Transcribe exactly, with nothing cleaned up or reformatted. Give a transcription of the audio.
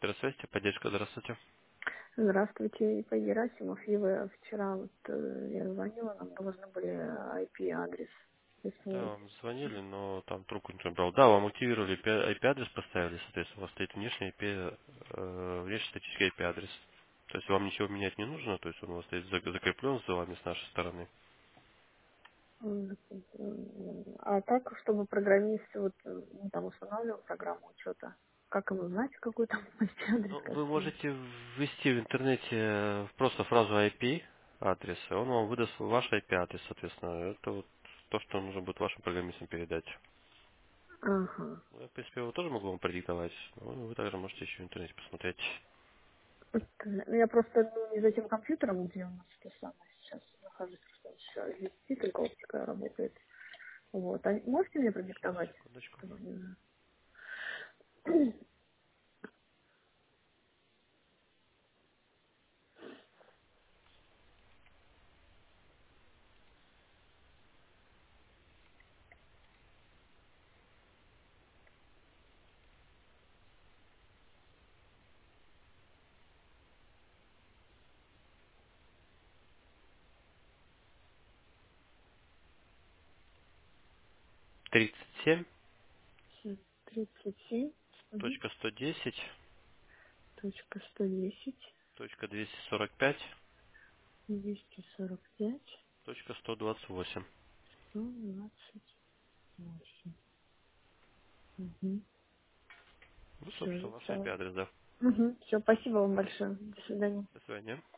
Здравствуйте, поддержка, здравствуйте. Здравствуйте, Ипа Герасимов. И вы вчера вот э, я звонила, нам должны были ай пи-адрес Да, присвоить. вам звонили, но там трубку не брал. Да, вам активировали ай пи-адрес, поставили, соответственно, у вас стоит внешний ай пи, э, внешний статический ай пи-адрес. То есть вам ничего менять не нужно, то есть он у вас стоит зак- закреплен за вами с нашей стороны. М, А как, чтобы программист вот, э, ну, там устанавливал программу учета, как ему знать, какой там ай пи-адрес, Ну, как вы снять? можете ввести в интернете э, просто фразу ай пи адреса, он вам выдаст ваш ай пи-адрес, соответственно. Это вот то, что нужно будет вашим программистам передать. Ага. Ну, я, в принципе, его тоже могу вам продиктовать, но вы также можете еще в интернете посмотреть. Это- ну, Я просто ну, не за тем компьютером, где у нас то самое сейчас нахожусь, что еще вести, только оптика работает. Вот. А можете мне Сейчас, продиктовать? секундочку. Чтобы не знаю. тридцать семь Щас, тридцать семь. Мгм. точка сто десять Точка сто десять. точка двести сорок пять двести сорок пять точка сто двадцать восемь. сто двадцать восемь. Угу. Ну, Все, собственно, ваш записала. ай пи-адрес, да. Угу. Все, спасибо вам большое. До свидания. До свидания.